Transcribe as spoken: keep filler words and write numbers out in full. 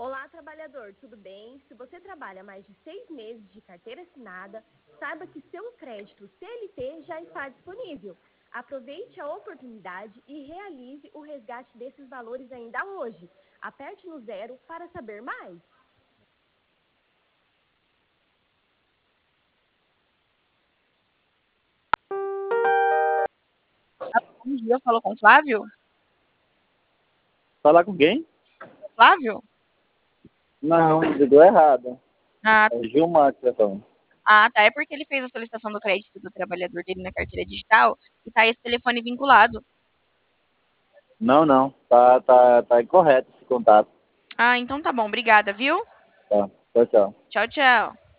Olá, trabalhador, tudo bem? Se você trabalha mais de seis meses de carteira assinada, saiba que seu crédito C L T já está disponível. Aproveite a oportunidade e realize o resgate desses valores ainda hoje. Aperte no zero para saber mais. Bom dia, falou com o Flávio? Falar com quem? Flávio? Não, ligou errado. Ah, É Gilmar que tá falando. ah, tá. É porque ele fez a solicitação do crédito do trabalhador dele na carteira digital e tá esse telefone vinculado. Não, não. Tá, tá, tá incorreto esse contato. Ah, então tá bom. Obrigada, viu? Tá. Tchau, tchau. Tchau, tchau.